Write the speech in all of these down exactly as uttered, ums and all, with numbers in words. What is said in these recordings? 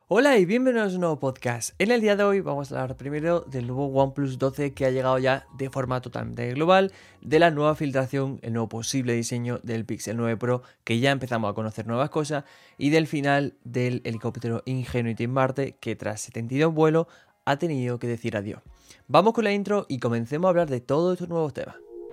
Hola y bienvenidos a un nuevo podcast. En el día de hoy vamos a hablar primero del nuevo OnePlus doce que ha llegado ya de forma totalmente global, de la nueva filtración, el nuevo posible diseño del Pixel nueve Pro, que ya empezamos a conocer nuevas cosas, y del final del helicóptero Ingenuity en Marte, que tras setenta y dos vuelos ha tenido que decir adiós. Vamos con la intro y comencemos a hablar de todos estos nuevos temas.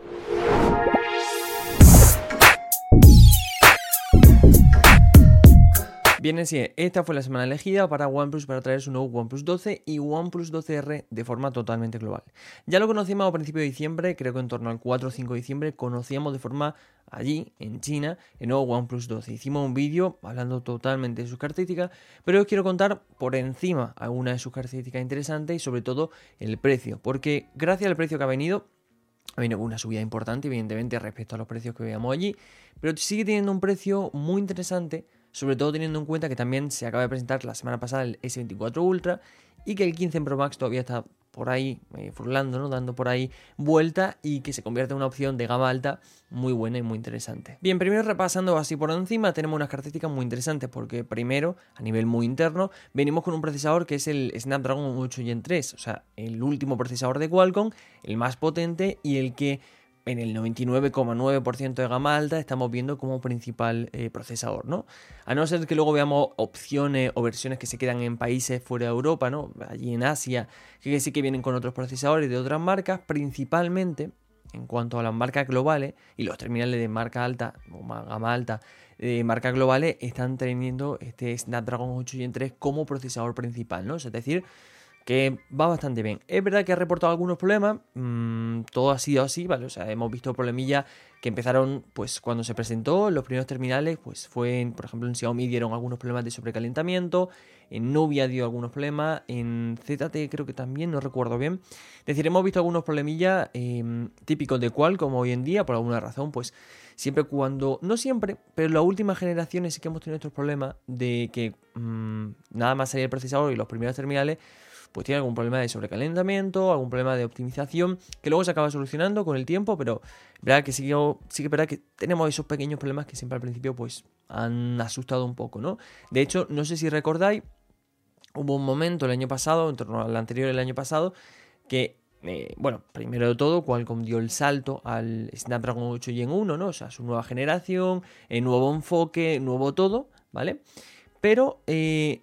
Bien, así es, esta fue la semana elegida para OnePlus para traer su nuevo OnePlus doce y OnePlus doce erre de forma totalmente global. Ya lo conocíamos a principios de diciembre, creo que en torno al cuatro o cinco de diciembre, conocíamos de forma allí, en China, el nuevo OnePlus doce. Hicimos un vídeo hablando totalmente de sus características, pero os quiero contar por encima algunas de sus características interesantes y sobre todo el precio, porque gracias al precio que ha venido, ha venido una subida importante, evidentemente, respecto a los precios que veíamos allí, pero sigue teniendo un precio muy interesante, sobre todo teniendo en cuenta que también se acaba de presentar la semana pasada el ese veinticuatro Ultra y que el quince Pro Max todavía está por ahí eh, furlando, ¿no? Dando por ahí vuelta y que se convierte en una opción de gama alta muy buena y muy interesante. Bien, primero repasando así por encima, tenemos unas características muy interesantes porque primero, a nivel muy interno, venimos con un procesador que es el Snapdragon ocho Gen tres, o sea, el último procesador de Qualcomm, el más potente y el que en el noventa y nueve coma nueve por ciento de gama alta estamos viendo como principal eh, procesador, ¿no? A no ser que luego veamos opciones o versiones que se quedan en países fuera de Europa, ¿no? Allí en Asia, que sí que vienen con otros procesadores de otras marcas, principalmente en cuanto a las marcas globales y los terminales de marca alta o gama alta de marcas globales están teniendo este Snapdragon ocho Gen tres como procesador principal, ¿no? Es decir, que va bastante bien. Es verdad que ha reportado algunos problemas, mmm, todo ha sido así, ¿vale? O sea, hemos visto problemillas que empezaron, pues, cuando se presentó, los primeros terminales, pues, fue, en, por ejemplo, en Xiaomi dieron algunos problemas de sobrecalentamiento, en Nubia dio algunos problemas, en Z T creo que también, no recuerdo bien. Es decir, hemos visto algunos problemillas eh, típicos de Qualcomm hoy en día, por alguna razón, pues, siempre cuando, no siempre, pero en las últimas generaciones sí que hemos tenido estos problemas de que mmm, nada más salir el procesador y los primeros terminales, pues tiene algún problema de sobrecalentamiento, algún problema de optimización, que luego se acaba solucionando con el tiempo, pero verdad que sí, sí que es verdad que tenemos esos pequeños problemas que siempre al principio pues han asustado un poco, ¿no? De hecho, no sé si recordáis, hubo un momento el año pasado, en torno al anterior el año pasado, que, eh, bueno, primero de todo, Qualcomm dio el salto al Snapdragon ocho Gen uno, ¿no? O sea, su nueva generación, el nuevo enfoque, nuevo todo, ¿vale? Pero, eh...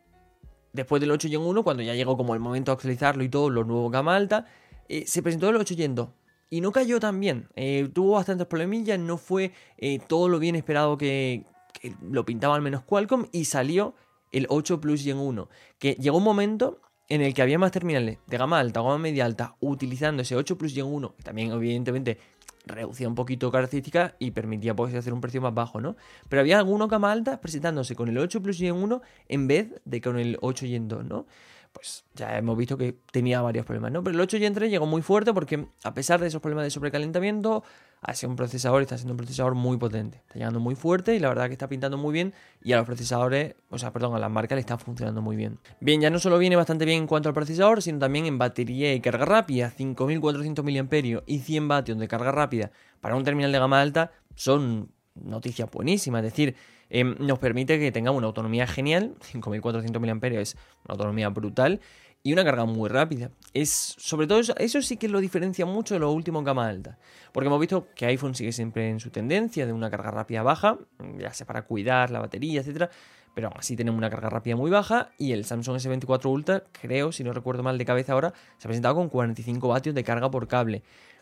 después del ocho Gen uno, cuando ya llegó como el momento de actualizarlo y todo, los nuevos gama alta, eh, se presentó el ocho Gen dos y no cayó tan bien. Eh, tuvo bastantes problemillas, no fue eh, todo lo bien esperado que, que lo pintaba al menos Qualcomm, y salió el ocho Plus Gen uno, que llegó un momento en el que había más terminales de gama alta o gama media alta utilizando ese ocho Plus Gen uno, que también evidentemente reducía un poquito características y permitía pues hacer un precio más bajo, ¿no? Pero había algunos gama altas presentándose con el ocho Plus Gen uno en vez de con el ocho Gen dos, ¿no? Pues ya hemos visto que tenía varios problemas, ¿no? Pero el ocho Gen tres llegó muy fuerte porque, a pesar de esos problemas de sobrecalentamiento, ha sido un procesador, está siendo un procesador muy potente. Está llegando muy fuerte y la verdad que está pintando muy bien, y a los procesadores, o sea, perdón, a las marcas le está funcionando muy bien. Bien, ya no solo viene bastante bien en cuanto al procesador, sino también en batería y carga rápida. cinco mil cuatrocientos miliamperios hora y cien vatios de carga rápida para un terminal de gama alta son noticias buenísimas. Es decir, eh, nos permite que tengamos una autonomía genial. cinco mil cuatrocientos miliamperios es una autonomía brutal y una carga muy rápida. Es, sobre todo, eso, eso sí que lo diferencia mucho de los últimos gama alta, porque hemos visto que iPhone sigue siempre en su tendencia de una carga rápida baja, ya sea para cuidar la batería, etcétera, pero aún así tenemos una carga rápida muy baja, y el Samsung ese veinticuatro Ultra, creo, si no recuerdo mal de cabeza ahora, se ha presentado con cuarenta y cinco vatios de carga por cable.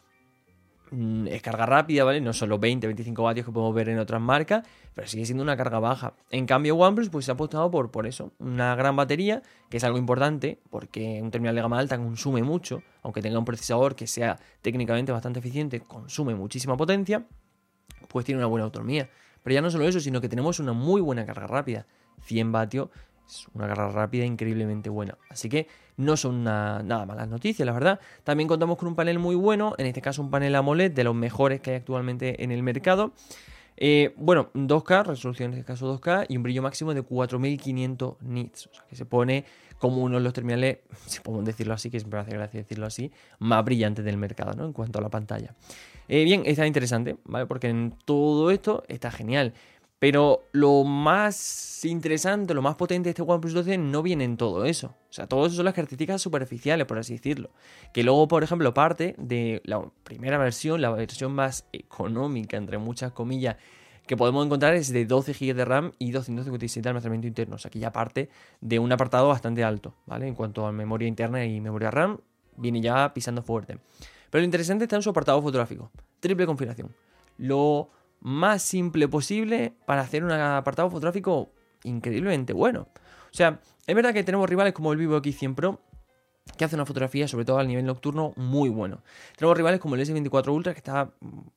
Es carga rápida, ¿vale? No son los veinte a veinticinco vatios que podemos ver en otras marcas, pero sigue siendo una carga baja. En cambio, OnePlus pues se ha apostado por, por eso, una gran batería, que es algo importante, porque un terminal de gama alta consume mucho, aunque tenga un procesador que sea técnicamente bastante eficiente, consume muchísima potencia, pues tiene una buena autonomía. Pero ya no solo eso, sino que tenemos una muy buena carga rápida, cien vatios. Es una carga rápida increíblemente buena. Así que no son una, nada malas noticias, la verdad. También contamos con un panel muy bueno, en este caso un panel AMOLED de los mejores que hay actualmente en el mercado. Eh, bueno, dos K, resolución en este caso dos K, y un brillo máximo de cuatro mil quinientos nits. O sea, que se pone como uno de los terminales, si podemos decirlo así, que siempre me hace gracia decirlo así, más brillantes del mercado, ¿no? En cuanto a la pantalla. Eh, bien, está interesante, ¿vale? Porque en todo esto está genial. Pero lo más interesante, lo más potente de este OnePlus doce no viene en todo eso. O sea, todo eso son las características superficiales, por así decirlo. Que luego, por ejemplo, parte de la primera versión, la versión más económica, entre muchas comillas, que podemos encontrar es de doce gigas de RAM y doscientos cincuenta y siete de almacenamiento interno. O sea, que ya parte de un apartado bastante alto, ¿vale? En cuanto a memoria interna y memoria RAM, viene ya pisando fuerte. Pero lo interesante está en su apartado fotográfico. Triple configuración. Lo más simple posible para hacer un apartado fotográfico increíblemente bueno. O sea, es verdad que tenemos rivales como el Vivo X cien Pro que hace una fotografía, sobre todo al nivel nocturno, muy bueno. Tenemos rivales como el S veinticuatro Ultra que está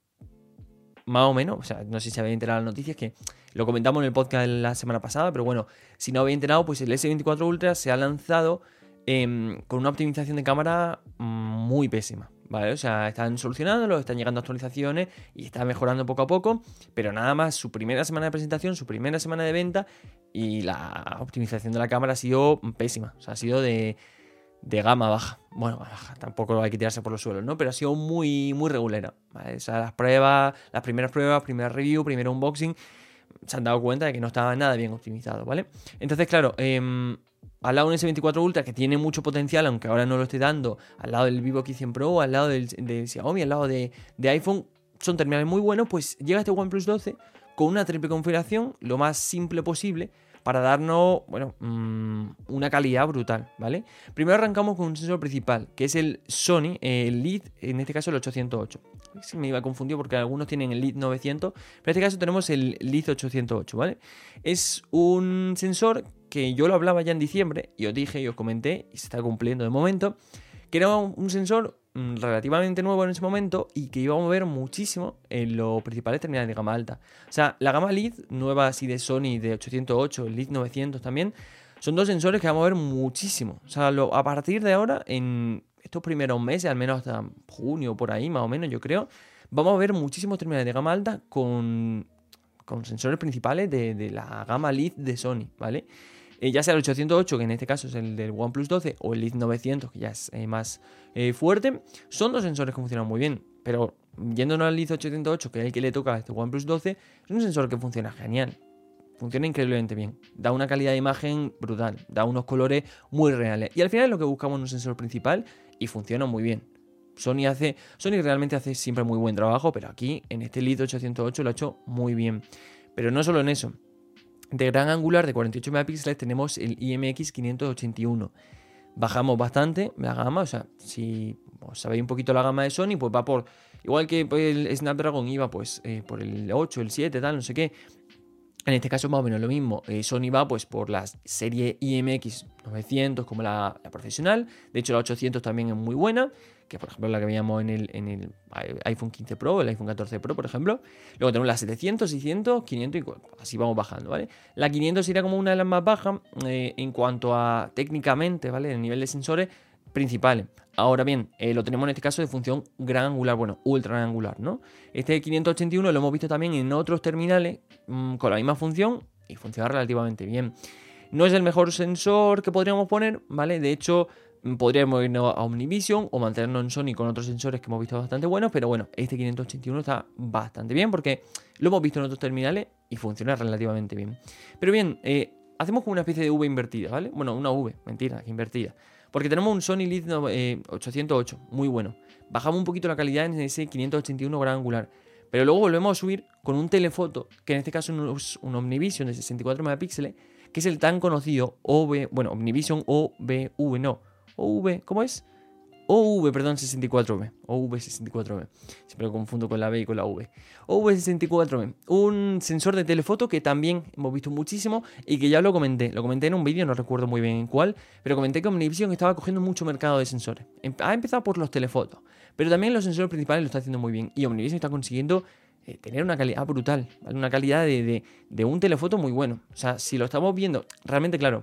más o menos, o sea, no sé si habéis enterado las noticias, que lo comentamos en el podcast de la semana pasada, pero bueno, si no habéis enterado, pues el S veinticuatro Ultra se ha lanzado eh, con una optimización de cámara muy pésima. ¿Vale? O sea, están solucionándolo, están llegando actualizaciones y está mejorando poco a poco, pero nada más su primera semana de presentación, su primera semana de venta y la optimización de la cámara ha sido pésima, o sea, ha sido de, de gama baja. Bueno, baja, tampoco hay que tirarse por los suelos, ¿no? Pero ha sido muy, muy regulera, ¿vale? O sea, las pruebas, las primeras pruebas, primera review, primer unboxing, se han dado cuenta de que no estaba nada bien optimizado, ¿vale? Entonces, claro, eh, al lado de un S veinticuatro Ultra que tiene mucho potencial, aunque ahora no lo esté dando, al lado del Vivo X cien Pro, al lado del, del Xiaomi, al lado de, de iPhone, son terminales muy buenos, pues llega este OnePlus doce con una triple configuración, lo más simple posible, para darnos, bueno, mmm, una calidad brutal, ¿vale? Primero arrancamos con un sensor principal, que es el Sony, eh, el Lead, en este caso el ochocientos ocho. Se me iba a confundir porque algunos tienen el Lead novecientos, pero en este caso tenemos el Lead ochocientos ocho, ¿vale? Es un sensor que yo lo hablaba ya en diciembre, y os dije y os comenté, y se está cumpliendo de momento, que era un, un sensor relativamente nuevo en ese momento y que iba a mover muchísimo en los principales terminales de gama alta. O sea, la gama Lead, nueva así de Sony de ochocientos ocho, el Lead novecientos también, son dos sensores que van a mover muchísimo. O sea, lo, a partir de ahora, en estos primeros meses, al menos hasta junio, por ahí más o menos, yo creo, vamos a ver muchísimos terminales de gama alta con, con sensores principales de, de la gama Lead de Sony, ¿vale? Eh, ya sea el ochocientos ocho, que en este caso es el del OnePlus doce, o el Lead novecientos, que ya es eh, más eh, fuerte, son dos sensores que funcionan muy bien. Pero yéndonos al Lead ochocientos ocho, que es el que le toca a este OnePlus doce, es un sensor que funciona genial. Funciona increíblemente bien. Da una calidad de imagen brutal. Da unos colores muy reales. Y al final es lo que buscamos en un sensor principal y funciona muy bien. Sony, hace, Sony realmente hace siempre muy buen trabajo, pero aquí en este Lead ochocientos ocho lo ha hecho muy bien. Pero no solo en eso. De gran angular de cuarenta y ocho megapíxeles tenemos el I M X quinientos ochenta y uno. Bajamos bastante la gama, o sea, si os sabéis un poquito la gama de Sony, pues va por, igual que el Snapdragon iba pues eh, por el ocho, el siete, tal, no sé qué. En este caso más o menos lo mismo. Eh, Sony va pues por la serie I M X novecientos como la, la profesional. De hecho la ochocientos también es muy buena, que por ejemplo la que veíamos en el, en el iPhone quince Pro, el iPhone catorce Pro, por ejemplo. Luego tenemos la setecientos, seiscientos, quinientos y así vamos bajando, ¿vale? La quinientos sería como una de las más bajas eh, en cuanto a técnicamente, ¿vale? El nivel de sensores principales. Ahora bien, eh, lo tenemos en este caso de función gran angular, bueno, ultra gran angular, ¿no? Este quinientos ochenta y uno lo hemos visto también en otros terminales mmm, con la misma función y funciona relativamente bien. No es el mejor sensor que podríamos poner, ¿vale? De hecho, podríamos irnos a Omnivision o mantenernos en Sony con otros sensores que hemos visto bastante buenos, pero bueno, este quinientos ochenta y uno está bastante bien porque lo hemos visto en otros terminales y funciona relativamente bien. Pero bien, eh, hacemos como una especie de V invertida, ¿vale? Bueno, una V, mentira, invertida. Porque tenemos un Sony Lead eh, ochocientos ocho, muy bueno. Bajamos un poquito la calidad en ese quinientos ochenta y uno gran angular. Pero luego volvemos a subir con un telefoto, que en este caso es un Omnivision de sesenta y cuatro megapíxeles, que es el tan conocido O V, bueno, Omnivision O V V, no, O V, ¿cómo es? O V, perdón, sesenta y cuatro B. O V sesenta y cuatro B. Siempre lo confundo con la B y con la V. O V sesenta y cuatro B. Un sensor de telefoto que también hemos visto muchísimo y que ya lo comenté. Lo comenté en un vídeo, no recuerdo muy bien en cuál, pero comenté que Omnivision estaba cogiendo mucho mercado de sensores. Ha empezado por los telefotos, pero también los sensores principales lo está haciendo muy bien. Y Omnivision está consiguiendo eh, tener una calidad brutal, ¿vale? Una calidad de, de, de un telefoto muy bueno. O sea, si lo estamos viendo, realmente claro,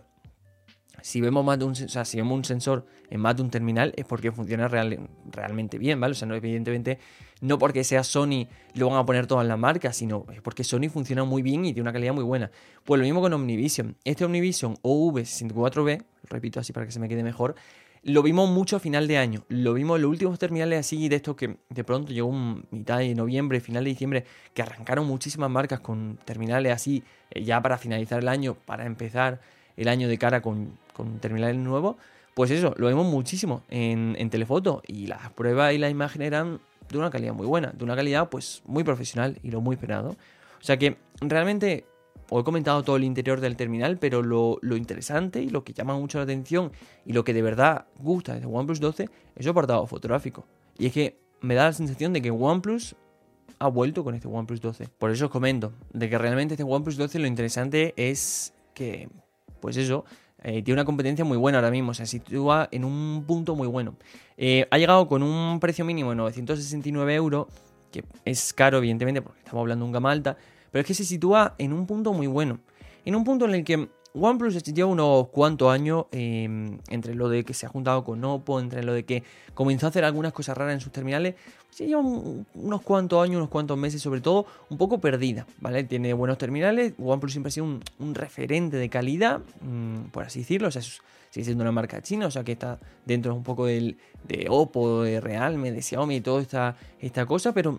si vemos más de un, o sea, si vemos un sensor en más de un terminal es porque funciona real, realmente bien, ¿vale? O sea, no, evidentemente no porque sea Sony lo van a poner todas las marcas, sino es porque Sony funciona muy bien y tiene una calidad muy buena. Pues lo mismo con Omnivision. Este Omnivision O V sesenta y cuatro B, lo repito así para que se me quede mejor, Lo vimos mucho a final de año, lo vimos en los últimos terminales así de estos que de pronto llegó un mitad de noviembre, final de diciembre, que arrancaron muchísimas marcas con terminales así eh, ya para finalizar el año, para empezar el año de cara con, con terminales nuevos. Pues eso, lo vemos muchísimo en, en telefoto y las pruebas y las imágenes eran de una calidad muy buena, de una calidad pues muy profesional y lo muy esperado. O sea que realmente os he comentado todo el interior del terminal, pero lo, lo interesante y lo que llama mucho la atención y lo que de verdad gusta de OnePlus doce es su apartado fotográfico. Y es que me da la sensación de que OnePlus ha vuelto con este OnePlus doce. Por eso os comento, de que realmente este OnePlus doce lo interesante es que, pues eso, eh, tiene una competencia muy buena ahora mismo, se sitúa en un punto muy bueno. Eh, ha llegado con un precio mínimo de novecientos sesenta y nueve euros, que es caro evidentemente porque estamos hablando de un gama alta, pero es que se sitúa en un punto muy bueno. En un punto en el que OnePlus lleva unos cuantos años eh, entre lo de que se ha juntado con Oppo, entre lo de que comenzó a hacer algunas cosas raras en sus terminales. Se lleva un, unos cuantos años, unos cuantos meses sobre todo, un poco perdida, ¿vale? Tiene buenos terminales. OnePlus siempre ha sido un, un referente de calidad, mmm, por así decirlo. O sea, es, sigue siendo una marca china, o sea que está dentro un poco del, de Oppo, de Realme, de Xiaomi y toda esta, esta cosa, pero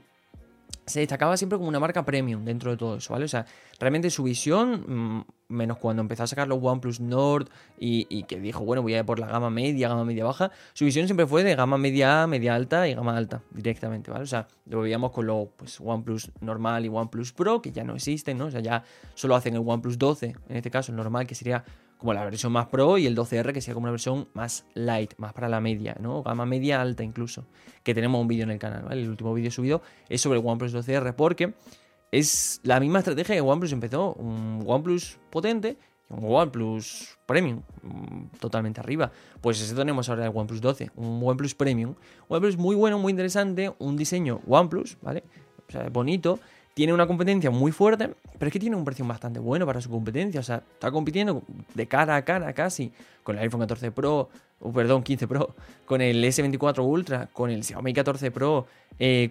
se destacaba siempre como una marca premium dentro de todo eso, ¿vale? O sea, realmente su visión, mmm, menos cuando empezó a sacar los OnePlus Nord y, y que dijo, bueno, voy a ir por la gama media, gama media baja, su visión siempre fue de gama media, media alta y gama alta directamente, ¿vale? O sea, lo veíamos con los pues, OnePlus normal y OnePlus Pro, que ya no existen, ¿no? O sea, ya solo hacen el OnePlus doce, en este caso el normal, que sería como la versión más Pro, y el doce erre, que sería como una versión más light, más para la media, ¿no? Gama media alta incluso, que tenemos un vídeo en el canal, ¿vale? El último vídeo subido es sobre el OnePlus doce erre, porque es la misma estrategia que OnePlus empezó, un OnePlus potente y un OnePlus Premium, totalmente arriba. Pues eso tenemos ahora el OnePlus doce, un OnePlus Premium, un OnePlus muy bueno, muy interesante, un diseño OnePlus, ¿vale? O sea, bonito. Tiene una competencia muy fuerte, pero es que tiene un precio bastante bueno para su competencia. O sea, está compitiendo de cara a cara casi con el iPhone catorce Pro, oh, perdón, quince Pro, con el ese veinticuatro Ultra, con el Xiaomi catorce Pro, eh,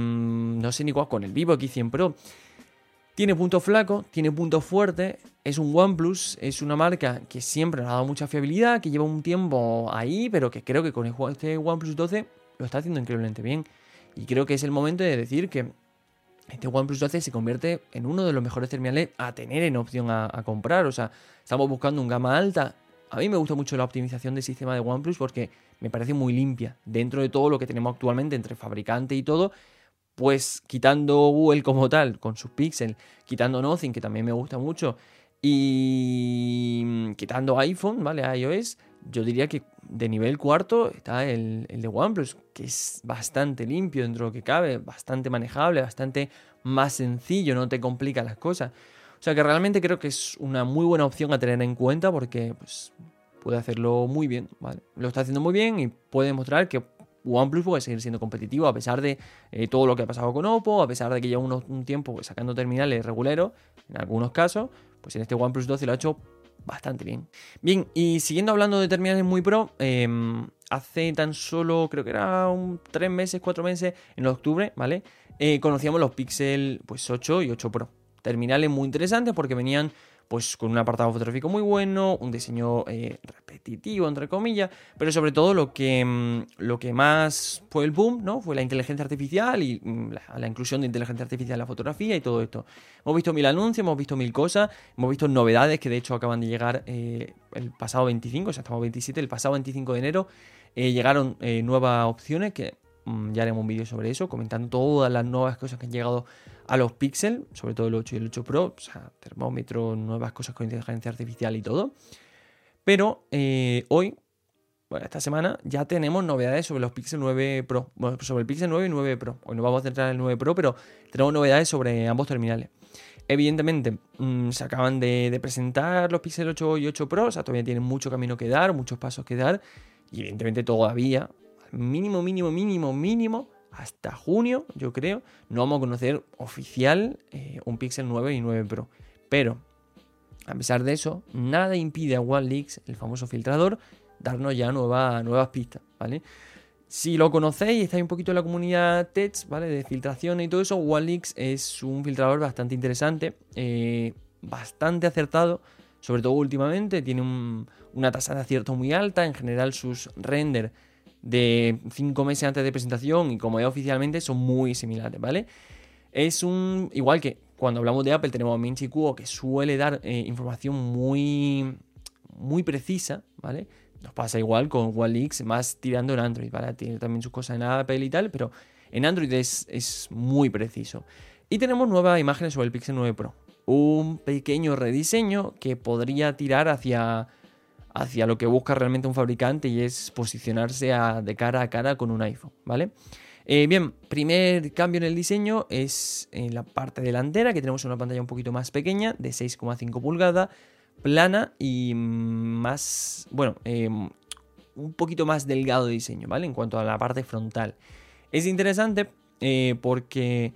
con no sé ni cuál, con el Vivo X cien Pro. Tiene puntos flacos, tiene puntos fuertes, es un OnePlus, es una marca que siempre nos ha dado mucha fiabilidad, que lleva un tiempo ahí, pero que creo que con este OnePlus doce lo está haciendo increíblemente bien. Y creo que es el momento de decir que este OnePlus doce se convierte en uno de los mejores terminales a tener en opción a, a comprar. O sea, estamos buscando un gama alta. A mí me gusta mucho la optimización del sistema de OnePlus porque me parece muy limpia. Dentro de todo lo que tenemos actualmente entre fabricante y todo, pues quitando Google como tal, con sus Pixel, quitando Nothing, que también me gusta mucho, y quitando iPhone, ¿vale? iOS, yo diría que de nivel cuarto está el, el de OnePlus, que es bastante limpio dentro de lo que cabe, bastante manejable, bastante más sencillo, no te complica las cosas. O sea que realmente creo que es una muy buena opción a tener en cuenta porque pues, puede hacerlo muy bien, ¿vale? Lo está haciendo muy bien y puede demostrar que OnePlus puede seguir siendo competitivo a pesar de eh, todo lo que ha pasado con Oppo, a pesar de que lleva unos, un tiempo pues, sacando terminales reguleros, en algunos casos, pues en este OnePlus doce lo ha hecho bastante bien. Bien, y siguiendo hablando de terminales muy pro, eh, hace tan solo, creo que era un tres meses, cuatro meses, en octubre, ¿vale? Eh, conocíamos los Pixel pues, ocho y ocho Pro. Terminales muy interesantes porque venían pues con un apartado fotográfico muy bueno, un diseño eh, repetitivo, entre comillas, pero sobre todo lo que, mmm, lo que más fue el boom, ¿no? Fue la inteligencia artificial y mmm, la, la inclusión de inteligencia artificial en la fotografía y todo esto. Hemos visto mil anuncios, hemos visto mil cosas, hemos visto novedades que de hecho acaban de llegar eh, el pasado veinticinco, o sea, estamos veintisiete, el pasado veinticinco de enero eh, llegaron eh, nuevas opciones que mmm, ya haremos un vídeo sobre eso, comentando todas las nuevas cosas que han llegado a los Pixel, sobre todo el ocho y el ocho Pro, o sea, termómetro, nuevas cosas con inteligencia artificial y todo. Pero eh, hoy, bueno, esta semana, ya tenemos novedades sobre los Pixel nueve Pro, bueno, sobre el Pixel nueve y nueve Pro. Hoy nos vamos a centrar en el nueve Pro, pero tenemos novedades sobre ambos terminales. Evidentemente, mmm, se acaban de, de presentar los Pixel ocho y ocho Pro, o sea, todavía tienen mucho camino que dar, muchos pasos que dar, y evidentemente todavía, mínimo, mínimo, mínimo, mínimo, hasta junio, yo creo, no vamos a conocer oficial eh, un Pixel nueve y nueve Pro. Pero, a pesar de eso, nada impide a OneLeaks, el famoso filtrador, darnos ya nueva, nuevas pistas, ¿vale? Si lo conocéis y estáis un poquito en la comunidad Tech, ¿vale? De filtración y todo eso, OneLeaks es un filtrador bastante interesante, eh, bastante acertado, sobre todo últimamente, tiene un, una tasa de acierto muy alta. En general sus render de cinco meses antes de presentación y como es oficialmente son muy similares, ¿vale? Es un... igual que cuando hablamos de Apple tenemos a Ming Chi Kuo, que suele dar eh, información muy, muy precisa, ¿vale? Nos pasa igual con Wall-E X, más tirando en Android, ¿vale? Tiene también sus cosas en Apple y tal, pero en Android es, es muy preciso. Y tenemos nuevas imágenes sobre el Pixel nueve Pro. Un pequeño rediseño que podría tirar hacia, hacia lo que busca realmente un fabricante, y es posicionarse a, de cara a cara con un iPhone, ¿vale? Eh, bien, primer cambio en el diseño es en la parte delantera, que tenemos una pantalla un poquito más pequeña, de seis coma cinco pulgadas, plana y más, bueno, eh, un poquito más delgado de diseño, ¿vale? En cuanto a la parte frontal. Es interesante eh, porque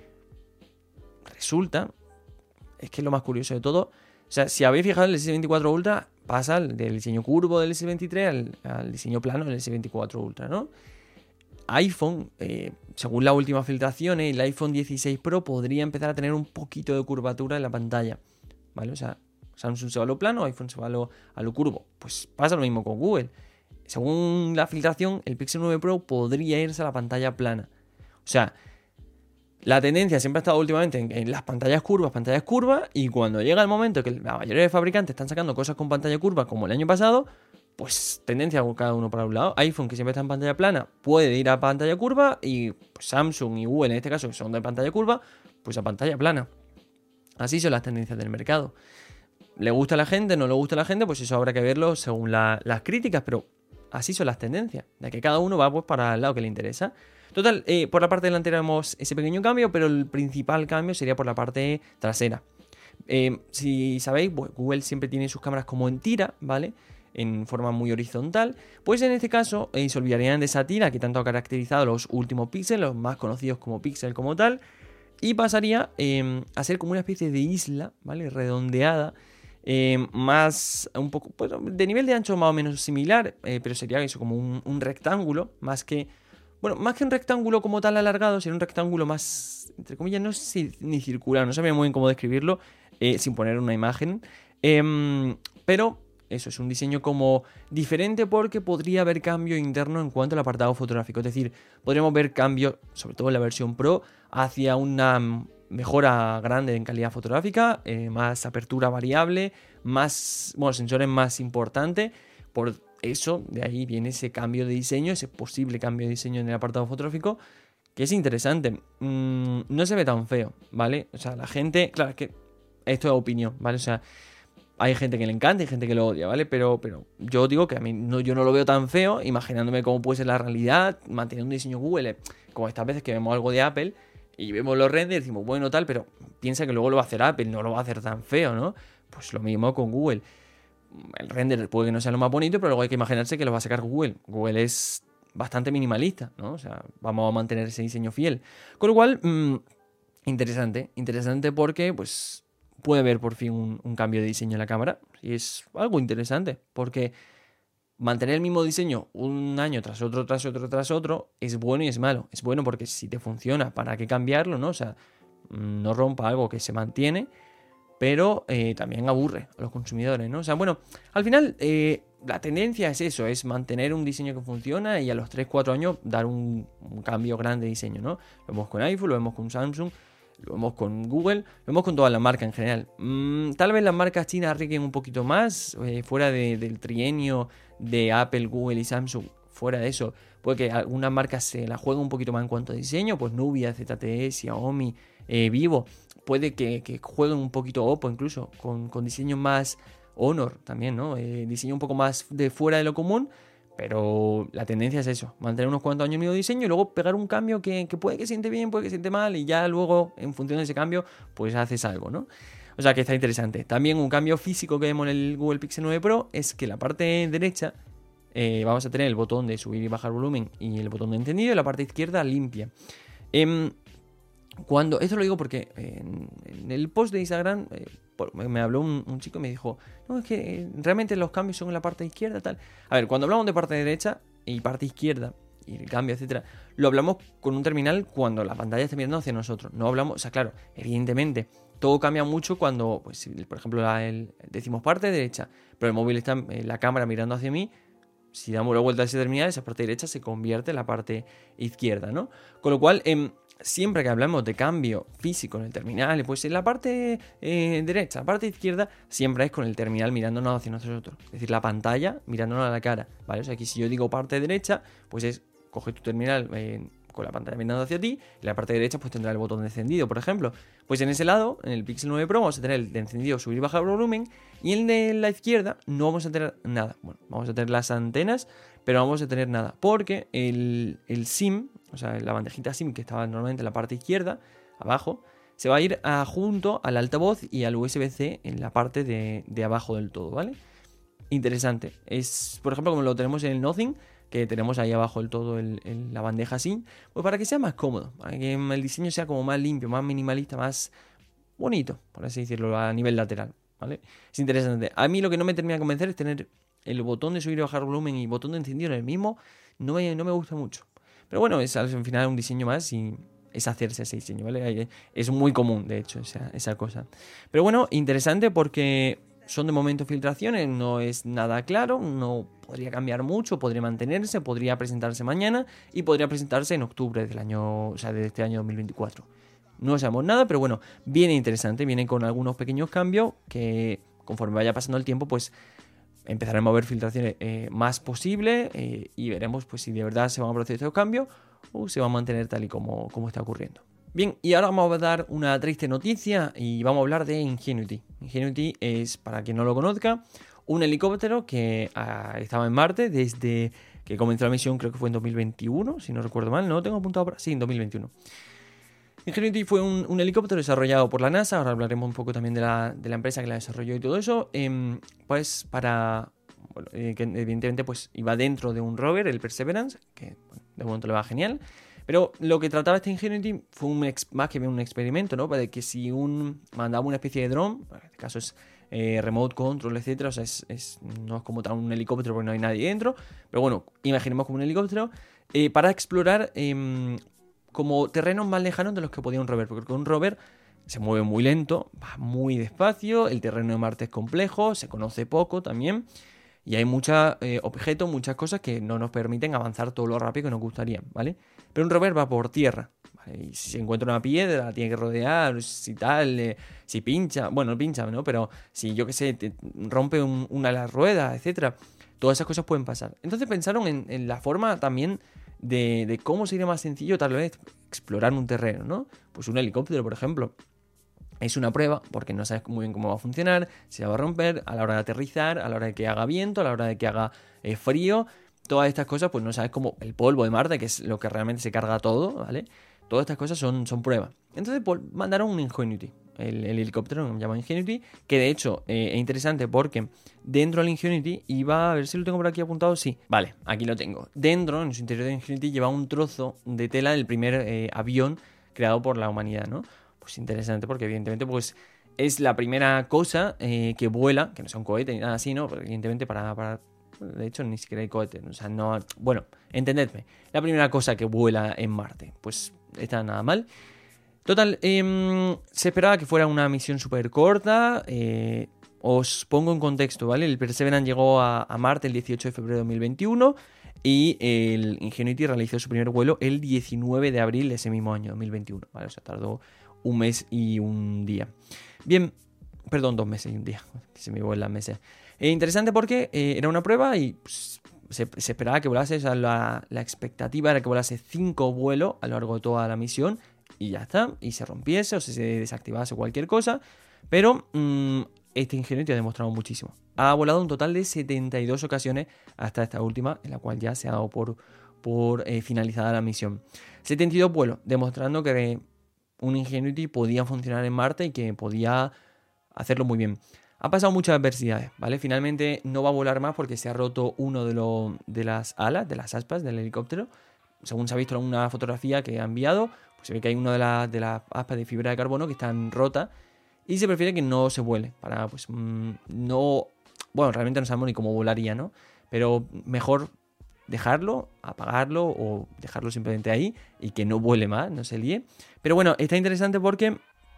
resulta, es que es lo más curioso de todo, o sea, si habéis fijado, el S veinticuatro Ultra pasa del diseño curvo del S veintitrés al, al diseño plano del S veinticuatro Ultra, ¿no? iPhone, eh, según las últimas filtraciones, el iPhone dieciséis Pro podría empezar a tener un poquito de curvatura en la pantalla, ¿vale? O sea, Samsung se va a lo plano, iPhone se va a lo, a lo curvo. Pues pasa lo mismo con Google. Según la filtración, el Pixel nueve Pro podría irse a la pantalla plana. O sea, la tendencia siempre ha estado últimamente en, en las pantallas curvas, pantallas curvas, y cuando llega el momento que la mayoría de fabricantes están sacando cosas con pantalla curva, como el año pasado, pues tendencia cada uno para un lado. iPhone, que siempre está en pantalla plana, puede ir a pantalla curva, y pues, Samsung y Google en este caso, que son de pantalla curva, pues a pantalla plana. Así son las tendencias del mercado. ¿Le gusta a la gente? ¿No le gusta a la gente? Pues eso habrá que verlo según la, las críticas, pero así son las tendencias, de que cada uno va pues para el lado que le interesa. Total, eh, por la parte delantera vemos ese pequeño cambio, pero el principal cambio sería por la parte trasera. Eh, si sabéis, pues Google siempre tiene sus cámaras como en tira, ¿vale? En forma muy horizontal. Pues en este caso eh, se olvidarían de esa tira que tanto ha caracterizado los últimos Pixel, los más conocidos como Pixel como tal, y pasaría eh, a ser como una especie de isla, ¿vale? Redondeada, eh, más un poco, pues, de nivel de ancho más o menos similar, eh, pero sería eso, como un, un rectángulo, más que, bueno, más que un rectángulo como tal alargado, sería un rectángulo más, entre comillas, no sé si ni circular, no sabía muy bien cómo describirlo, eh, sin poner una imagen, eh, pero eso es un diseño como diferente porque podría haber cambio interno en cuanto al apartado fotográfico. Es decir, podríamos ver cambios, sobre todo en la versión Pro, hacia una mejora grande en calidad fotográfica, eh, más apertura variable, más, bueno, sensores más importantes. Por eso, de ahí viene ese cambio de diseño, ese posible cambio de diseño en el apartado fotográfico, que es interesante. Mm, no se ve tan feo, ¿vale? O sea, la gente, claro, es que esto es opinión, ¿vale? O sea, hay gente que le encanta y gente que lo odia, ¿vale? Pero, pero yo digo que a mí no, yo no lo veo tan feo, imaginándome cómo puede ser la realidad, manteniendo un diseño Google, como estas veces que vemos algo de Apple y vemos los renders y decimos, bueno, tal, pero piensa que luego lo va a hacer Apple, no lo va a hacer tan feo, ¿no? Pues lo mismo con Google. El render puede que no sea lo más bonito, pero luego hay que imaginarse que lo va a sacar Google. Google es bastante minimalista, ¿no? O sea, vamos a mantener ese diseño fiel. Con lo cual, mmm, interesante, interesante porque, pues, puede haber por fin un, un cambio de diseño en la cámara. Y es algo interesante, porque mantener el mismo diseño un año tras otro, tras otro, tras otro, es bueno y es malo. Es bueno porque si te funciona, ¿para qué cambiarlo, no? O sea, no rompa algo que se mantiene, pero eh, también aburre a los consumidores, ¿no? O sea, bueno, al final eh, la tendencia es eso, es mantener un diseño que funciona y a los tres cuatro años dar un, un cambio grande de diseño, ¿no? Lo vemos con iPhone, lo vemos con Samsung, lo vemos con Google, lo vemos con todas las marcas en general. Mm, tal vez las marcas chinas arriesguen un poquito más, eh, fuera de, del trienio de Apple, Google y Samsung, fuera de eso, puede que algunas marcas se la jueguen un poquito más en cuanto a diseño, pues Nubia, Z T E, Xiaomi, eh, Vivo, puede que, que jueguen un poquito Oppo incluso, con, con diseño más Honor también, ¿no? Eh, diseño un poco más de fuera de lo común, pero la tendencia es eso, mantener unos cuantos años el mismo diseño y luego pegar un cambio que, que puede que siente bien, puede que siente mal, y ya luego, en función de ese cambio, pues haces algo, ¿no? O sea que está interesante. También un cambio físico que vemos en el Google Pixel nueve Pro es que la parte derecha eh, vamos a tener el botón de subir y bajar volumen y el botón de encendido, y la parte izquierda limpia. Eh, Cuando, esto lo digo porque en, en el post de Instagram eh, por, me habló un, un chico y me dijo, no, es que eh, realmente los cambios son en la parte izquierda, tal. A ver, cuando hablamos de parte derecha y parte izquierda y el cambio, etcétera, lo hablamos con un terminal cuando la pantalla está mirando hacia nosotros. No hablamos, o sea, claro, evidentemente, todo cambia mucho cuando, pues, si, por ejemplo, la, el, decimos parte derecha, pero el móvil está en la cámara mirando hacia mí. Si damos la vuelta a ese terminal, esa parte derecha se convierte en la parte izquierda, ¿no? Con lo cual, eh, siempre que hablamos de cambio físico en el terminal, pues en la parte eh, derecha, la parte izquierda, siempre es con el terminal mirándonos hacia nosotros. Es decir, la pantalla mirándonos a la cara, ¿vale? O sea, que si yo digo parte derecha, pues es coge tu terminal eh, con la pantalla mirando hacia ti, y la parte derecha pues tendrá el botón de encendido, por ejemplo. Pues en ese lado, en el Pixel nueve Pro, vamos a tener el de encendido, subir y bajar volumen, y el de la izquierda no vamos a tener nada. Bueno, vamos a tener las antenas, pero no vamos a tener nada, porque el, el SIM, o sea, la bandejita SIM que estaba normalmente en la parte izquierda, abajo, se va a ir a, junto al altavoz y al U S B C en la parte de, de abajo del todo, ¿vale? Interesante. Es, por ejemplo, como lo tenemos en el Nothing, que tenemos ahí abajo del todo el, el, la bandeja SIM, pues para que sea más cómodo, para que el diseño sea como más limpio, más minimalista, más bonito, por así decirlo, a nivel lateral, ¿vale? Es interesante. A mí lo que no me termina de convencer es tener el botón de subir y bajar volumen y botón de encendido en el mismo, no me, no me gusta mucho. Pero bueno, es al final un diseño más y es hacerse ese diseño, ¿vale? Es muy común, de hecho, esa, esa cosa. Pero bueno, interesante porque son de momento filtraciones, no es nada claro, no podría cambiar mucho, podría mantenerse, podría presentarse mañana y podría presentarse en octubre del año, o sea, de este año dos mil veinticuatro. No sabemos nada, pero bueno, viene interesante, viene con algunos pequeños cambios que conforme vaya pasando el tiempo, pues empezaremos a ver filtraciones eh, más posibles eh, y veremos pues si de verdad se van a producir estos cambios o se va a mantener tal y como, como está ocurriendo. Bien, y ahora vamos a dar una triste noticia y vamos a hablar de Ingenuity. Ingenuity es, para quien no lo conozca, un helicóptero que ah, estaba en Marte desde que comenzó la misión, creo que fue en dos mil veintiuno, si no recuerdo mal, no lo tengo apuntado por... Sí, en dos mil veintiuno. Ingenuity fue un, un helicóptero desarrollado por la NASA, ahora hablaremos un poco también de la, de la empresa que la desarrolló y todo eso, eh, pues para... Bueno, eh, que evidentemente pues iba dentro de un rover, el Perseverance, que bueno, de momento le va genial. Pero lo que trataba este Ingenuity fue un ex, más que un experimento, ¿no? Para que si un mandaba una especie de dron, en este caso es eh, remote control, etcétera, o sea, es, es, no es como tal un helicóptero porque no hay nadie dentro, pero bueno, imaginemos como un helicóptero, eh, para explorar eh, como terrenos más lejanos de los que podía un rover, porque un rover se mueve muy lento, va muy despacio, el terreno de Marte es complejo, se conoce poco también, y hay muchos eh, objetos, muchas cosas que no nos permiten avanzar todo lo rápido que nos gustaría, ¿vale? Pero un rover va por tierra, ¿vale? Y si se encuentra una piedra, la tiene que rodear, si tal, eh, si pincha, bueno, no pincha, ¿no? Pero si, yo qué sé, te rompe un, una de las ruedas, etcétera, todas esas cosas pueden pasar. Entonces pensaron en, en la forma también de, de cómo sería más sencillo tal vez explorar un terreno, ¿no? Pues un helicóptero, por ejemplo. Es una prueba porque no sabes muy bien cómo va a funcionar, si va a romper a la hora de aterrizar, a la hora de que haga viento, a la hora de que haga eh, frío. Todas estas cosas, pues no sabes cómo el polvo de Marte, que es lo que realmente se carga todo, ¿vale? Todas estas cosas son, son pruebas. Entonces pues, mandaron un Ingenuity, el, el helicóptero que se llama Ingenuity, que de hecho eh, es interesante porque dentro del Ingenuity iba, a ver si lo tengo por aquí apuntado, sí, vale, aquí lo tengo. Dentro, en su interior de Ingenuity, lleva un trozo de tela del primer eh, avión creado por la humanidad, ¿no? Pues interesante porque evidentemente pues es la primera cosa eh, que vuela, que no sea un cohete ni nada así, ¿no? Pero evidentemente para, para... De hecho ni siquiera hay cohete, o sea, no... Bueno, entendedme, la primera cosa que vuela en Marte, pues está nada mal. Total, eh, se esperaba que fuera una misión súper corta, eh, os pongo en contexto, ¿vale? El Perseverance llegó a, a Marte el dieciocho de febrero de dos mil veintiuno y el Ingenuity realizó su primer vuelo el diecinueve de abril de ese mismo año, dos mil veintiuno, ¿vale? O sea, tardó un mes y un día. Bien, perdón, dos meses y un día. Se me vuelan meses. Eh, interesante porque eh, era una prueba y pues, se, se esperaba que volase. O sea, la, la expectativa era que volase cinco vuelos a lo largo de toda la misión y ya está. Y se rompiese o se desactivase cualquier cosa. Pero mmm, este Ingenuity ha demostrado muchísimo. Ha volado un total de setenta y dos ocasiones hasta esta última, en la cual ya se ha dado por, por eh, finalizada la misión. setenta y dos vuelos, demostrando que un Ingenuity podía funcionar en Marte y que podía hacerlo muy bien. Ha pasado muchas adversidades, ¿vale? Finalmente no va a volar más porque se ha roto uno de, lo, de las alas, de las aspas del helicóptero. Según se ha visto en una fotografía que ha enviado, pues se ve que hay una de, la, de las aspas de fibra de carbono que están rotas y se prefiere que no se vuele para, pues, mmm, no... Bueno, realmente no sabemos ni cómo volaría, ¿no? Pero mejor dejarlo, apagarlo o dejarlo simplemente ahí y que no vuele más, no se líe. Pero bueno, está interesante porque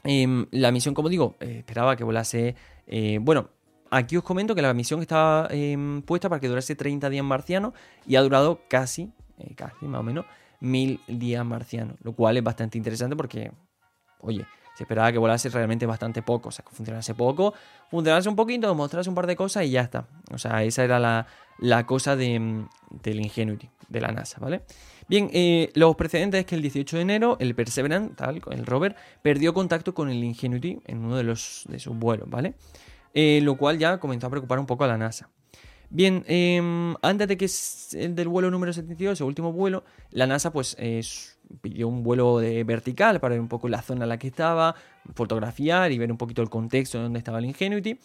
Eh, la misión, como digo, eh, esperaba que volase... Eh, bueno, aquí os comento que la misión estaba eh, puesta para que durase treinta días marcianos y ha durado casi, eh, casi más o menos, mil días marcianos. Lo cual es bastante interesante porque, oye, se esperaba que volase realmente bastante poco. O sea, que funcionase poco, funcionase un poquito, mostrase un par de cosas y ya está. O sea, esa era la, la cosa de, del Ingenuity, de la NASA, ¿vale? Bien, eh, los precedentes es que el dieciocho de enero el Perseverance, tal, el rover, perdió contacto con el Ingenuity en uno de, los, de sus vuelos, ¿vale? Eh, lo cual ya comenzó a preocupar un poco a la NASA. Bien, eh, antes de que es el del vuelo número setenta y dos, el último vuelo, la NASA pues eh, pidió un vuelo de vertical para ver un poco la zona en la que estaba, fotografiar y ver un poquito el contexto de dónde estaba el Ingenuity.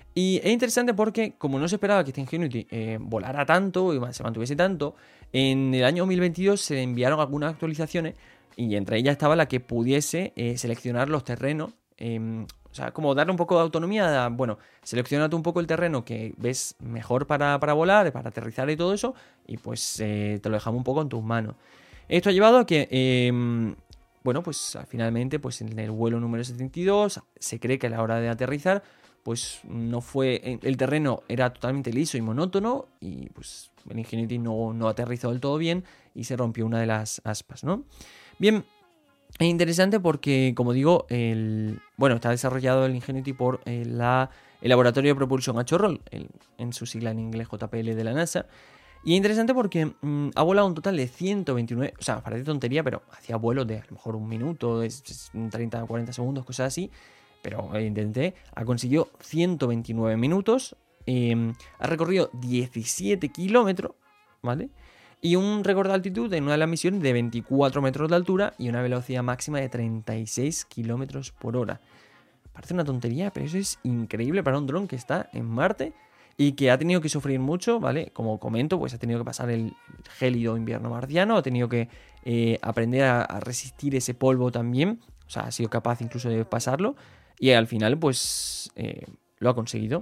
Y es interesante porque, como no se esperaba que este Ingenuity eh, volara tanto y se mantuviese tanto, en el año dos mil veintidós se enviaron algunas actualizaciones y entre ellas estaba la que pudiese eh, seleccionar los terrenos. Eh, o sea, como darle un poco de autonomía. A, bueno, selecciona tú un poco el terreno que ves mejor para, para volar, para aterrizar y todo eso, y pues eh, te lo dejamos un poco en tus manos. Esto ha llevado a que... Eh, bueno, pues finalmente, pues en el vuelo número setenta y dos se cree que a la hora de aterrizar pues no fue, el terreno era totalmente liso y monótono y pues el Ingenuity no, no aterrizó del todo bien y se rompió una de las aspas, ¿no? Bien, es interesante porque, como digo, el, bueno, está desarrollado el Ingenuity por eh, la, el Laboratorio de Propulsión a Chorro, el, en su sigla en inglés J P L de la NASA. Y es interesante porque mmm, ha volado un total de ciento veintinueve, o sea, parece tontería, pero hacía vuelos de a lo mejor un minuto, de treinta a cuarenta segundos, cosas así. Pero intenté, ha conseguido ciento veintinueve minutos, eh, ha recorrido diecisiete kilómetros, ¿vale? Y un récord de altitud en una de las misiones de veinticuatro metros de altura y una velocidad máxima de treinta y seis kilómetros por hora. Parece una tontería, pero eso es increíble para un dron que está en Marte y que ha tenido que sufrir mucho, ¿vale? Como comento, pues ha tenido que pasar el gélido invierno marciano, ha tenido que eh, aprender a, a resistir ese polvo también, o sea, ha sido capaz incluso de pasarlo. Y al final, pues, eh, lo ha conseguido.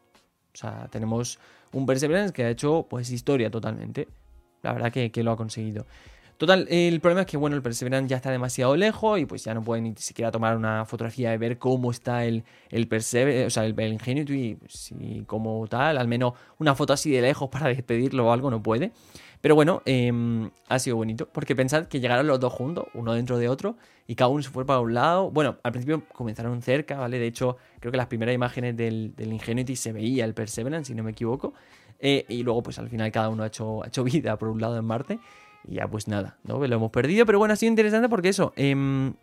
O sea, tenemos un Perseverance que ha hecho, pues, historia totalmente. La verdad que, que lo ha conseguido. Total, el problema es que, bueno, el Perseverance ya está demasiado lejos y pues ya no puede ni siquiera tomar una fotografía de ver cómo está el, el Perseverance, o sea, el, el Ingenuity, pues, y como tal, al menos una foto así de lejos para despedirlo o algo no puede. Pero bueno, eh, ha sido bonito, porque pensad que llegaron los dos juntos, uno dentro de otro, y cada uno se fue para un lado. Bueno, al principio comenzaron cerca, ¿vale? De hecho, creo que las primeras imágenes del, del Ingenuity se veía el Perseverance, si no me equivoco. Eh, y luego, pues al final cada uno ha hecho, ha hecho vida por un lado en Marte. Y ya pues nada, ¿no? Lo hemos perdido, pero bueno, ha sido interesante porque eso, eh,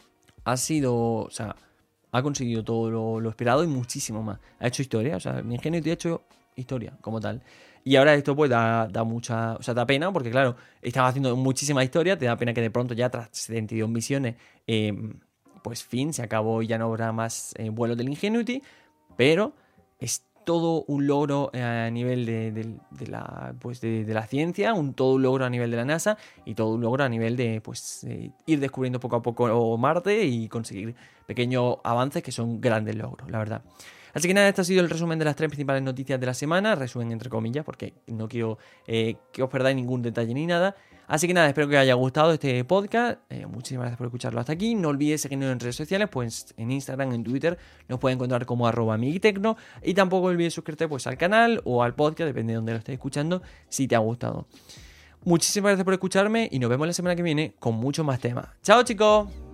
ha sido, o sea, ha conseguido todo lo, lo esperado y muchísimo más. Ha hecho historia, o sea, mi Ingenuity ha hecho historia como tal. Y ahora esto pues da, da mucha, o sea, da pena porque claro, estaba haciendo muchísima historia, te da pena que de pronto ya tras setenta y dos misiones, eh, pues fin, se acabó y ya no habrá más eh, vuelos del Ingenuity, pero es todo un logro a nivel de, de, de, la, pues de, de la ciencia, un, todo un logro a nivel de la NASA y todo un logro a nivel de pues, eh, ir descubriendo poco a poco Marte y conseguir pequeños avances que son grandes logros, la verdad. Así que nada, este ha sido el resumen de las tres principales noticias de la semana, resumen entre comillas, porque no quiero eh, que os perdáis ningún detalle ni nada. Así que nada, espero que os haya gustado este podcast. Eh, muchísimas gracias por escucharlo hasta aquí. No olvides seguirnos en redes sociales, pues en Instagram, en Twitter, nos pueden encontrar como arroba amiguitecno. Y tampoco olvides suscribirte pues al canal o al podcast, depende de donde lo estés escuchando, si te ha gustado. Muchísimas gracias por escucharme y nos vemos la semana que viene con muchos más temas. ¡Chao, chicos!